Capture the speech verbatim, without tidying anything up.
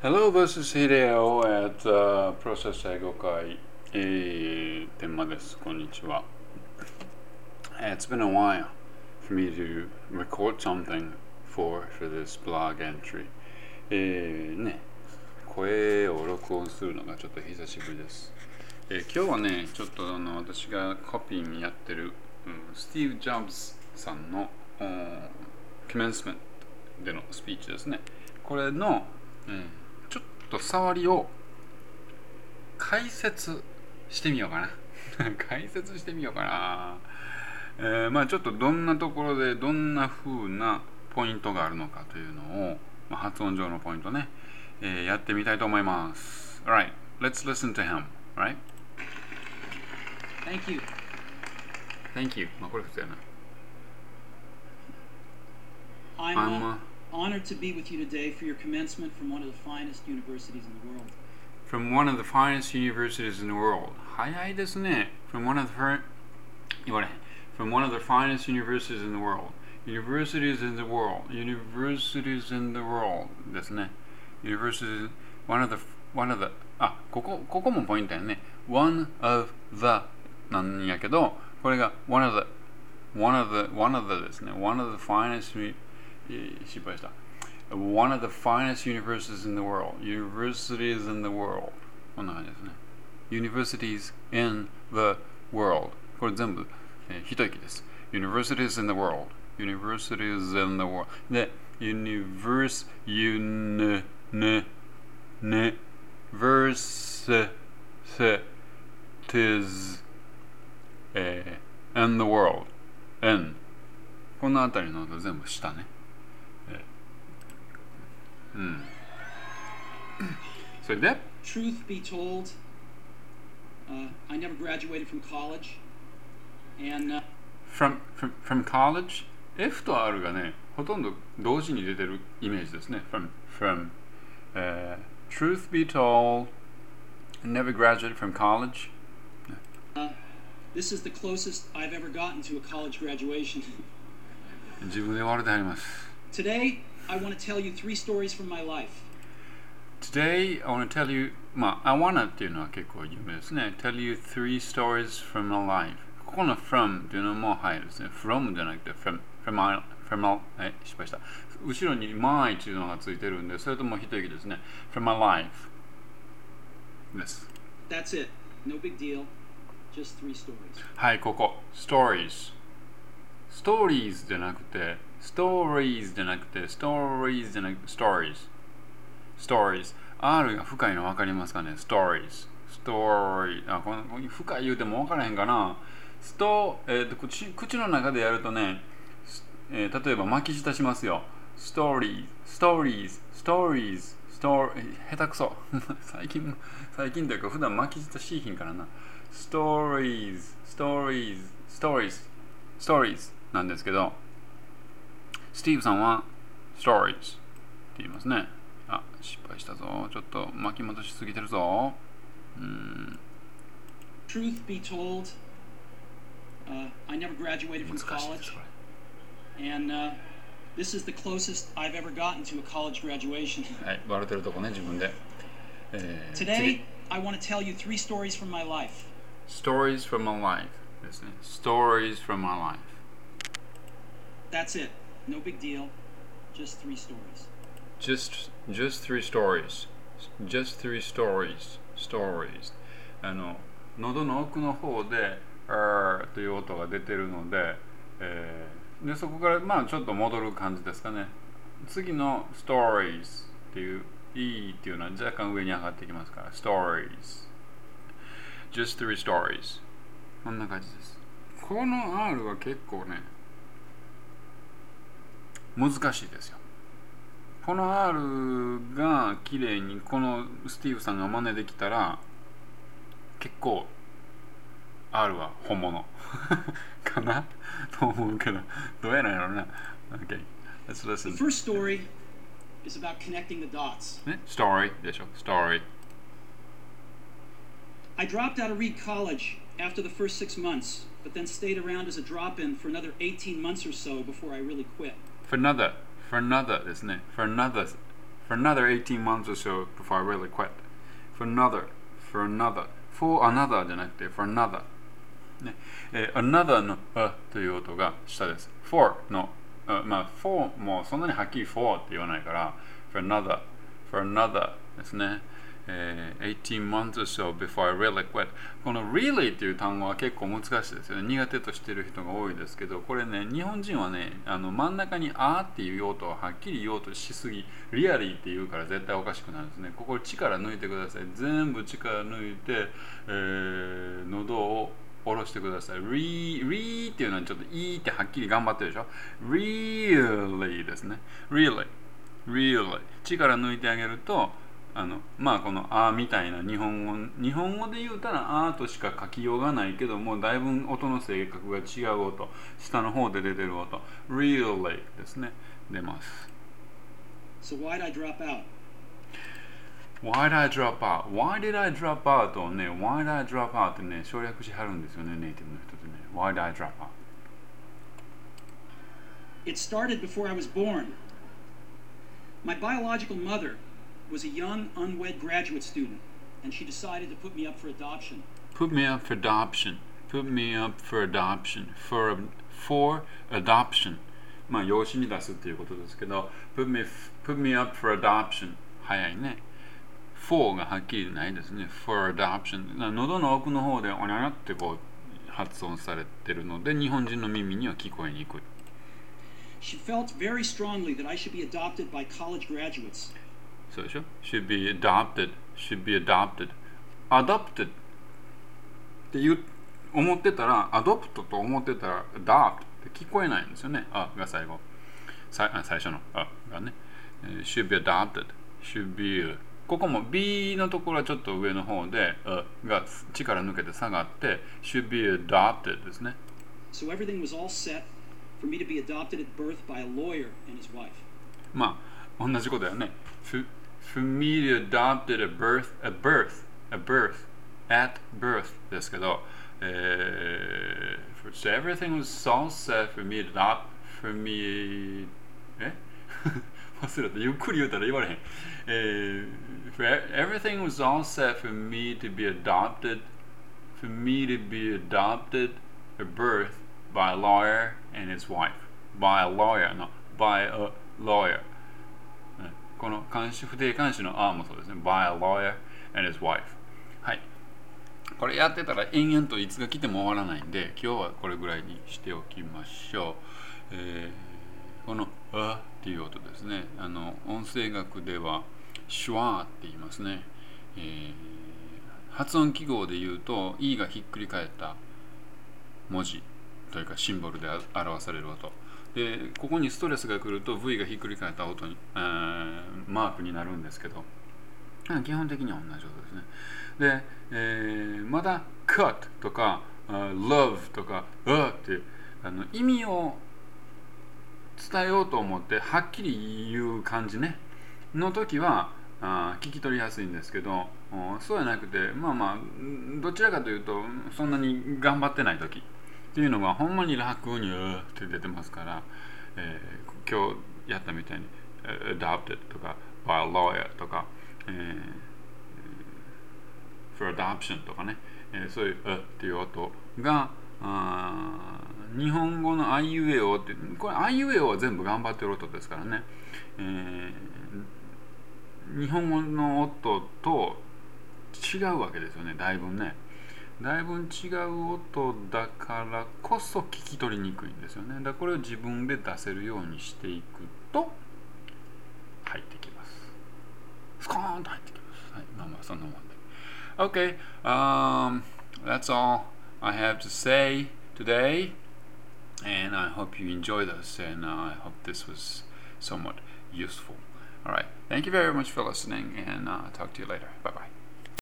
Hello, this is Hideo at、uh, Process 英語会、えー、天満です。こんにちは。It's been a while for me to record something for, for this blog entry. えー、ね、声を録音するのがちょっと久しぶりです。えー、今日はね、ちょっとあの私がコピーにやってる、うん、スティーブ・ジョブズさんの、うん、コメンスメントでのスピーチですね。これの、うんちょっと触りを解説してみようかな解説してみようかな、えー、まあちょっとどんなところでどんな風なポイントがあるのかというのを、まあ、発音上のポイントね、えー、やってみたいと思います。 Alright, let's listen to him. Right? Thank you. Thank you. まあこれ普通やな。 I'm, I'm uh, honored to be with you today for your commencement from one of the finest universities in the world. From one of the finest universities in the world. 早いですね。From one of the fir- 言われへん。From one of the finest universities in the world. Universities in the world. Universities in the world ですね。Universities, one of the, one of the, あ、ここ、ここもポイントやね。One of the なんやけど、これが one of the, one of the, one of the ですね。One of the finest, 失敗した。One of the finest universities in the world. Universities in the world. こんな感じですね。Universities in the world. これ全部、えー、一息です。Universities in the world. Universities in the world. で、Universe, un, n, n, versities, えー、in the world. in. このあたりの音全部下ね。Hmm. So that Truth be told, uh, I never graduated from college, and uh, from from from college, F と R がね、ほとんど同時に出てるイメージですね。From from、uh, truth be told, I never graduated from college. uh, this is the closest I've ever gotten to a college graduation. 自分で言われてあります。 Today, I want to tell you three stories from my life. Today, I want to tell you, まあ、I wanna っていうのは結構有名ですね。Tell you three stories from my life. ここの from っていうのも入るですね。from じゃなくて from, from my, from my, え、失敗した。後ろに my っていうのがついてるんで、それとも一息ですね。from my life です。 That's it. No big deal. Just three stories. はい、ここ。stories. stories じゃなくて、stories じゃなくて、stories じゃなくて、stories. stories. R が深いの分かりますかね stories. story. あ、この深い言うても分からへんかな。スト、えーと、口、口の中でやるとね、えー、例えば巻き舌しますよ。stories, stories, stories, stories. 下手くそ。最近、最近というか普段巻き舌しいひんからな。stories, stories, stories, stories なんですけど、スティーブさんは stories って言いますね。あ、失敗したぞ。ちょっと巻き戻しすぎてるぞ。うーん。 Truth be told, uh, I never graduated from college, and uh, this is the closest I've ever gotten to a college graduation. はい、バレてるとこね、自分で。えー、 Today, I want to tell you three stories from my life. Stories from my life ですね。Stories from my life. That's it. No big deal. Just three stories. Just, just three stories. Just three stories. Stories. あの、喉の奥の方で、er という音が出てるので、えー、で、そこからまあちょっと戻る感じですかね。次の stories っていう、E っていうのは若干上に上がってきますから、stories. Just three stories. こんな感じです。この R は結構ね、難しいですよ。この R が綺麗にこのスティーブさんが真似できたら結構 R は本物かなと思うけどどうやらやろうな。Okay, let's listen. The first story is about connecting the dots. ね、story でしょ。story. I dropped out of Reed College after the first six months, but then stayed around as a drop-in for another eighteen months or so before I really quit. For another, for another ですね。For another, for another eighteen months or so before I really quit. For another, for another, for another じゃなくて for another、ねえー、another の a という音が下です。for の、uh, まあ for もそんなにはっきり for って言わないから for another, for another ですね。えー、eighteen months or so before I really quit。 この really っていう単語は結構難しいですよね。苦手としている人が多いですけど、これね、日本人はね、あの真ん中にあっていう音をはっきり言おうとしすぎ、リアリーって言うから絶対おかしくなるんですね。ここ力抜いてください。全部力抜いて、えー、喉を下ろしてください。re, re っていうのはちょっといいってはっきり頑張ってるでしょ。really ですね。really, really 力抜いてあげると、あのまあこのあみたいな日本語日本語で言うたらあとしか書きようがないけどもだいぶ音の性格が違う音、下の方で出てる音 really ですね、出ます。 So why did I drop out? Why did I drop out? Why did I drop out? をね Why did I drop out ってね省略しはるんですよね、ネイティブの人ってね。 Why did I drop out? It started before I was born. My biological mother was a young, unwed graduate student, and she decided to put me up for adoption. Put me up for adoption. Put me up for adoption. For, for adoption. まあ、養子に出すっていうことですけど、put me, put me up for adoption. 早いね。for がはっきりないですね。for adoption。喉の奥の方でおにゃにゃってこう発音されてるので、日本人の耳には聞こえにくい。 She felt very strongly that I should be adopted by college graduates. そうでしょ should be adopted, should be adopted, adopted って言う思ってたら adopt と思ってたら adopt って聞こえないんですよね。あが最後最初のあがね、should be adopted, should be ここも B のところはちょっと上の方であが力抜けて下がって should be adopted ですね。 So everything was all set for me to be adopted at birth by a lawyer and his wife. まあ同じことだよね。For me to adopted at birth, at birth, at birth, at birth ですけど、えー、so everything was all set for me to adopt, for me, え忘れた、ゆっくり言うたら言われへん。えー、for everything was all set for me to be adopted, for me to be adopted at birth by a lawyer and his wife. By a lawyer, no, by a lawyer.この監視不定監視のあもそうですね。by a lawyer and his wife。 はい。これやってたら延々といつが来ても終わらないんで、今日はこれぐらいにしておきましょう。えー、このあっていう音ですね。あの音声学ではシュワーって言いますね。えー、発音記号で言うと E がひっくり返った文字というかシンボルで表される音。でここにストレスが来ると V がひっくり返った音に、えー、マークになるんですけど、基本的には同じ音ですね。で、えー、まだ cut とか、uh, love とか uh ってあの意味を伝えようと思ってはっきり言う感じねの時はあ聞き取りやすいんですけど、そうじゃなくてまあまあどちらかというとそんなに頑張ってない時っていうのがほんまに楽にうーって出てますから、えー、今日やったみたいに adopted とか by a lawyer とか、えー、for adoption とかね、えー、そういううっていう音があ日本語のあいうえおってこれあいうえおは全部頑張ってる音ですからね、えー、日本語の音と違うわけですよね。だいぶねだいぶ違う音だからこそ聞き取りにくいんですよね。だからこれを自分で出せるようにしていくと入ってきます。スコーンと入ってきます。はい、まあまあそんなもんで。Okay, um, that's all I have to say today, and I hope you enjoy this, and uh, I hope this was somewhat useful. All right, thank you very much for listening, and uh, talk to you later. Bye bye.